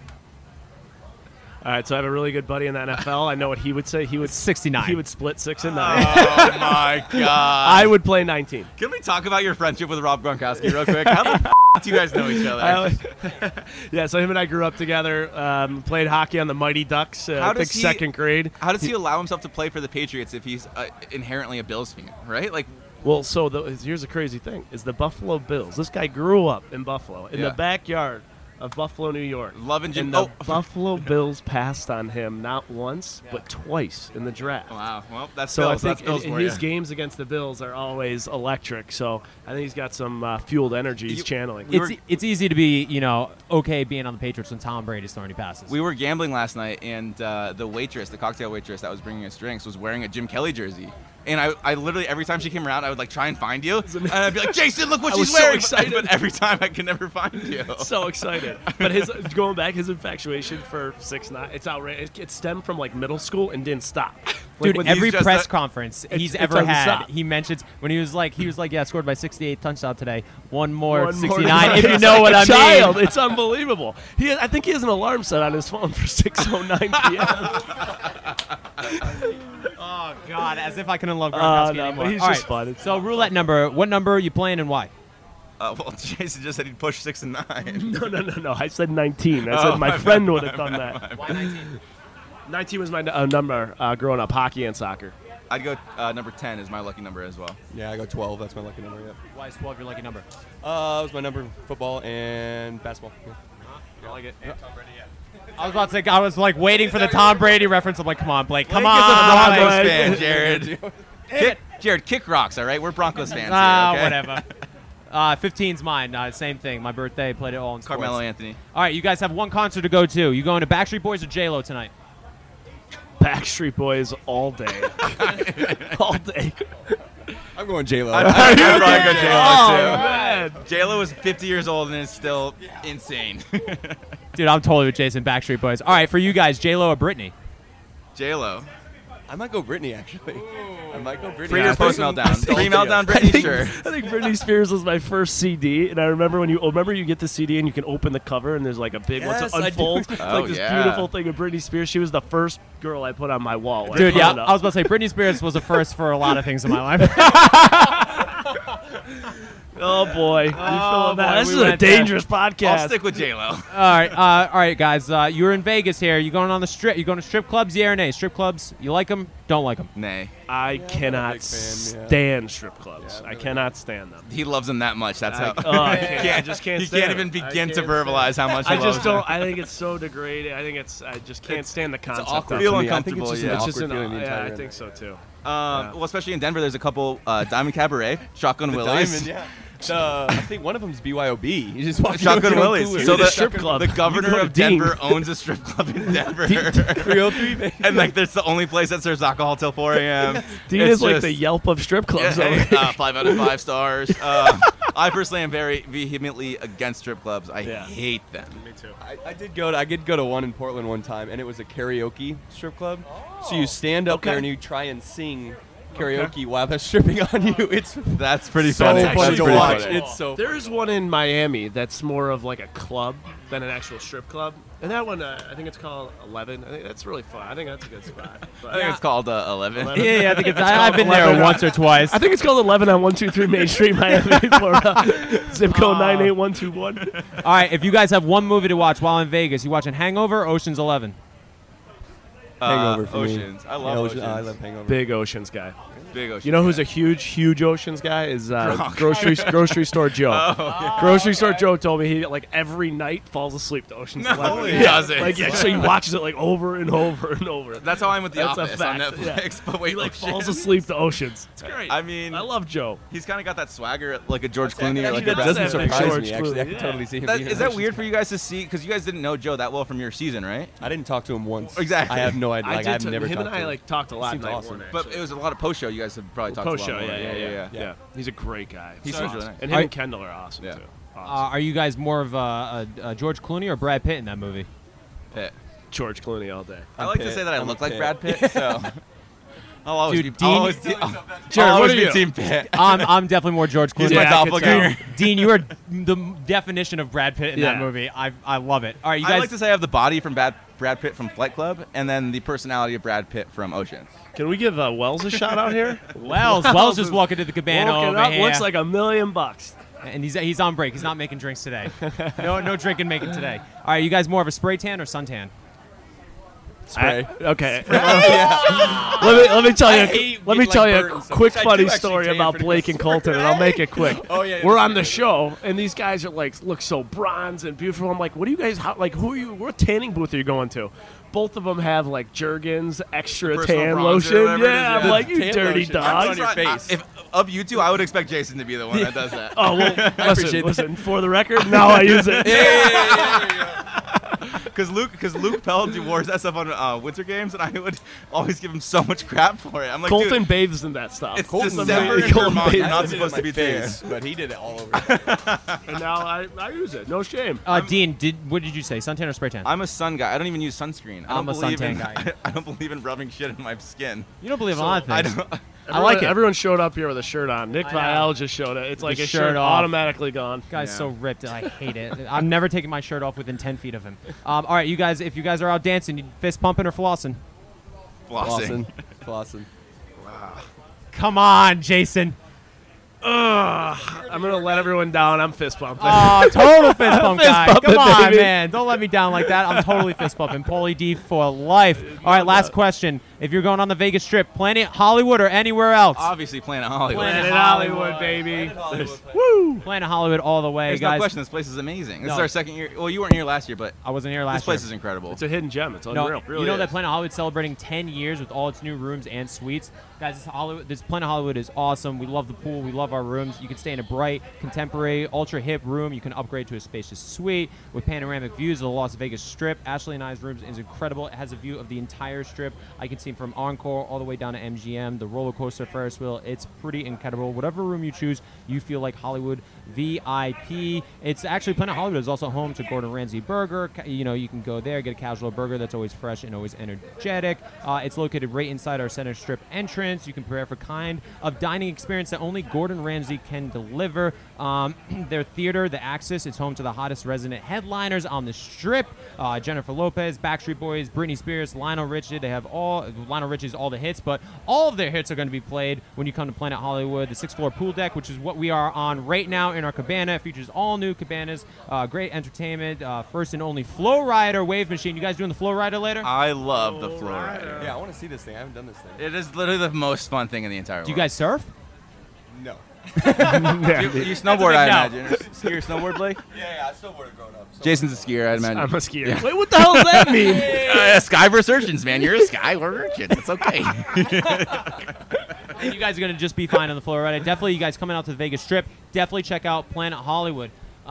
All right, so I have a really good buddy in the NFL. I know what he would say. He would 69. He would split 6 and 9. Oh my god! I would play 19. Can we talk about your friendship with Rob Gronkowski real quick? How the do you guys know each other? Yeah, so him and I grew up together. Played hockey on the Mighty Ducks. How I think does he- second grade. How does he allow himself to play for the Patriots if he's inherently a Bills fan, right? Like, Well, so here's the crazy thing: is the Buffalo Bills. This guy grew up in Buffalo, in Yeah. the backyard of Buffalo, New York. Loving Jim. And the Buffalo Bills passed on him not once but twice in the draft. Wow. Well, that's So Bills. I That's think Bills in for his you. games against the Bills are always electric. So I think he's got some fueled energy he's channeling. It's easy to be, okay being on the Patriots when Tom Brady's throwing you passes. We were gambling last night, and the cocktail waitress that was bringing us drinks was wearing a Jim Kelly jersey. And I literally, every time she came around, I would like try and find you. And I'd be like, Jason, look what I she's was so wearing. excited. But every time I could never find you. So excited. But going back, his infatuation for 6ix9ine, it's outrageous. It stemmed from like middle school and didn't stop. Dude, when every he's just press a- conference he's it's ever had, unstopped. he mentions when he was like, yeah, scored by 68 touchdown today. One more, One 69. more- If you know what I Like a child. mean. It's unbelievable. I think he has an alarm set on his phone for 6:09 p.m. Oh God, as if I can unlove Gronkowski no, anymore. but he's All just right, fun. It's so roulette number. What number are you playing and why? Well, Jason just said he'd push 6 and 9. No. I said 19. I Oh, said my my friend bad, would have my done bad, that. Why 19? 19 was my number growing up, hockey and soccer. I'd go number 10 is my lucky number as well. Yeah, I go 12. That's my lucky number. Yeah. Why is 12 your lucky number? It was my number in football and basketball. Yeah. I like it. I was about to say, I was like waiting for the Tom Brady reference. I'm like, come on, Blake, come Blake is a on. Broncos Blake. fan, Jared. Jared, kick rocks, all right? We're Broncos fans Ah, here, okay? whatever. 15's mine. Same thing. My birthday, played it all in sports. Carmelo Anthony. All right, you guys have one concert to go to. You going to Backstreet Boys or J-Lo tonight? Backstreet Boys all day. All day. I'm going J-Lo. I'd probably go J-Lo, too. man. J-Lo is 50 years old and is still insane. Dude, I'm totally with Jason. Backstreet Boys. All right, for you guys, J-Lo or Britney? J-Lo. I might go Britney, actually. I might go Britney. Pre or post meltdown? Pre meltdown, Britney, sure. I think Britney Spears was my first CD, and I remember when you get the CD and you can open the cover and there's like a big Yes, once it I do. unfolds, it's Oh, like this yeah. beautiful thing of Britney Spears. She was the first girl I put on my wall. Dude, yeah, growing up. I was about to say, Britney Spears was a first for a lot of things in my life. Oh boy, you feeling that? boy, This we is a went there. dangerous podcast. I'll stick with J-Lo. all right, guys. You're in Vegas here. You going on the strip? You going to strip clubs? Yeah or nay? Strip clubs? You like them? Don't like them? Nay. I cannot big fan, yeah. stand strip clubs. Yeah, I really. cannot stand them. He loves them that much. That's how. I just can't. He stand can't it. even I begin to can't verbalize how much he I loves just don't. them. I think it's so degrading. I just can't stand the concept. awkward of Feel it. to me. I think uncomfortable, it's just yeah. an It's just awkward an, feeling the yeah, entire I think so too. Well, especially in Denver, there's a couple Diamond Cabaret, Shotgun The Willie's. Diamond, yeah. I think one of them's BYOB. You just walk Shotgun into a Willie's. cooler. So It's a the strip club. The You governor go to of Denver Dean. owns a strip club in Denver. 303. And like, that's the only place that serves alcohol till 4 a.m. Dean It's is like just- the Yelp of strip clubs. Yeah, over hey, here. 5 out of 5 stars. I personally am very vehemently against strip clubs. I Yeah. hate them. Me too. I did go to one in Portland one time, and it was a karaoke strip club. So you stand up Okay. there and you try and sing karaoke while they're stripping on you. It's That's pretty so funny. funny That's to pretty watch. funny. It's so There's funny. one in Miami that's more of like a club than an actual strip club, and that one I think it's called 11. I think that's really fun. I think that's a good spot. But I think it's called 11. 11. Yeah, I think I've been there once or twice. I think it's called 11 on 123 Main Street, Miami, Florida. Zip code 98121. All right, if you guys have one movie to watch while in Vegas, you watching Hangover or Ocean's 11? Hangover for me. Oceans. I love Oceans. I love Hangover. Big Oceans guy. Big Oceans. You know who's a huge Oceans guy is Gronk. grocery store Joe. Oh, Grocery store Joe told me he like every night falls asleep to Oceans No, 11. he doesn't. Like yeah, so he watches it like over and over and over. That's how I'm with The That's a Office on fact, Netflix. But wait, he like Oceans. falls asleep to Oceans. It's great. I mean, I love Joe. he's kind of got that swagger like a George Clooney or Actually, like a that Brad doesn't Pitt. like surprise George me. Actually, I Clooney, can yeah. totally see him. That, being is an that Oceans weird guy. for you guys to see? Because you guys didn't know Joe that well from your season, right? I didn't talk to him once. Exactly. I have no idea. Like, I've did never him talked and to I him. like talked a lot. Seems night awesome. one, But actually. it was a lot of post show. You guys have probably talked Post a lot show, more. yeah. He's a great guy. He seems really nice. And him Are- and Kendall are awesome Yeah. too. Awesome. Are you guys more of a George Clooney or Brad Pitt in that movie? Pitt. George Clooney all day. I like to Pitt. say that I I'm look a like Pitt. Brad Pitt, so I'll always Dude, be. I'll Dean- always, Jared, I'll what always are be you? Team Pitt. I'm definitely more George Clooney. He's my Yeah, I could doppelganger. Dean, you are the definition of Brad Pitt in that Yeah. movie. I love it. All right, you I guys. like to say I have the body from Brad Pitt from Flight Club, and then the personality of Brad Pitt from Oceans. Can we give Wells a shout out here? Wells just walking to the cabana Woke it over up, here. looks like $1 million. And he's on break. He's not making drinks today. No drinking making today. All right, you guys more of a spray tan or suntan? Spray. Okay. Let me tell I you. hate Let me getting, tell like, you a burnt and stuff, quick which I do funny actually story tan about pretty Blake good. and Colton, and I'll make it quick. Oh, yeah, We're yeah. on the show, and these guys are like look so bronze and beautiful. I'm like, what are you guys? Who are you? What tanning booth are you going to? Both of them have like Jergens extra personal tan bronzer or lotion. whatever it is, Yeah, I'm yeah. like, you Tan dirty lotion. dog. on your face. If of you two, I would expect Jason to be the one that does that. Oh well, appreciate listen. For the record, now I use it. Because Luke Pell wears that stuff on Winter Games, and I would always give him so much crap for it. I'm like, Colton dude, bathes in that stuff. it's Colton's December in amazing. Colton Vermont. You're bathes not in it. supposed to be face, tan. but he did it all over. And now I use it. No shame. Dean, what did you say? Suntan or spray tan? I'm a sun guy. I don't even use sunscreen. I I'm don't a believe suntan in, guy. I don't believe in rubbing shit in my skin. You don't believe in a lot of I things. don't. I like it. Everyone showed up here with a shirt on. Nick I know. Vial just showed it. It's like his shirt shirt off. automatically gone. Guy's Yeah. so ripped. I hate it. I'm never taking my shirt off within 10 feet of him. All right, you guys. If you guys are out dancing, you fist pumping or flossing? Flossing. Flossing. Come on, Jason. I'm gonna let everyone down. I'm fist bumping. Oh, total fist bump guy. bumping, Come on, baby. man. Don't let me down like that. I'm totally fist bumping. Paulie D for life. All right, last question. If you're going on the Vegas Strip, Planet Hollywood or anywhere else? Obviously, Planet Hollywood. Planet Hollywood, baby. Woo! Planet Hollywood all the way, There's guys. no question. This place is amazing. This is No. our second year. Well, you weren't here last year, but I wasn't here last this place year. is incredible. It's a hidden gem. It's No, unreal. Really you know is. that Planet Hollywood's celebrating 10 years with all its new rooms and suites. Guys, this Planet Hollywood is awesome. We love the pool. We love our rooms. You can stay in a bright, contemporary, ultra-hip room. You can upgrade to a spacious suite with panoramic views of the Las Vegas Strip. Ashley and I's rooms is incredible. It has a view of the entire Strip. I can see from Encore all the way down to MGM, the roller coaster, Ferris wheel. It's pretty incredible. Whatever room you choose, you feel like Hollywood VIP. It's actually Planet Hollywood is also home to Gordon Ramsay Burger. You know, you can go there, get a casual burger that's always fresh and always energetic. It's located right inside our Center Strip entrance. You can prepare for kind of dining experience that only Gordon Ramsay can deliver. Their theater, The Axis, is home to the hottest resident headliners on the Strip. Jennifer Lopez, Backstreet Boys, Britney Spears, Lionel Richie. They have Lionel Richie's all the hits, but all of their hits are going to be played when you come to Planet Hollywood. The 6th floor pool deck, which is what we are on right now in our cabana. It features all new cabanas, great entertainment, first and only Flow Rider wave machine. You guys doing the Flow Rider later? I love the Flow Rider. Yeah, I want to see this thing. I haven't done this thing. It is literally the most fun thing in the entire world. Do you guys surf? No. You snowboard, That's I a big imagine. Skier, snowboard, Blake? Yeah, I snowboarded growing up. Jason's a skier, I'd imagine. I'm a skier. Yeah. Wait, what the hell does that mean? Sky versus urchins, man. You're a sky, we're urchins. It's okay. And you guys are going to just be fine on the floor, right? Definitely, you guys coming out to the Vegas Strip, definitely check out Planet Hollywood.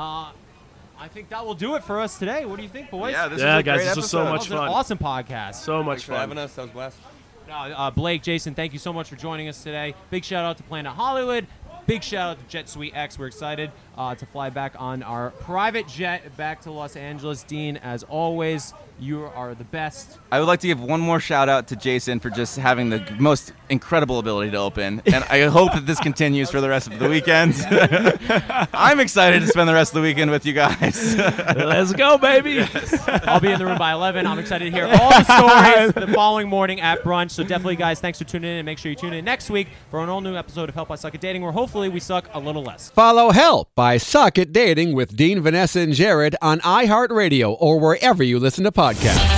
I think that will do it for us today. What do you think, boys? Yeah, this Yeah, was a guys, great this was so episode. much That was fun. an awesome podcast. So much Thanks for having fun. us. That was a blast. Blake, Jason, thank you so much for joining us today. Big shout out to Planet Hollywood. Big shout out to Jet Suite X. We're excited to fly back on our private jet back to Los Angeles. Dean, as always, you are the best. I would like to give one more shout out to Jason for just having the most incredible ability to open, and I hope that this continues for the rest of the weekend. I'm excited to spend the rest of the weekend with you guys. Let's go, baby. I'll be in the room by 11. I'm excited to hear all the stories the following morning at brunch. So definitely, guys, thanks for tuning in, and make sure you tune in next week for an all-new episode of Help I Suck at Dating, where hopefully we suck a little less. Follow Help by Suck at Dating with Dean, Vanessa, and Jared on iHeartRadio or wherever you listen to podcasts.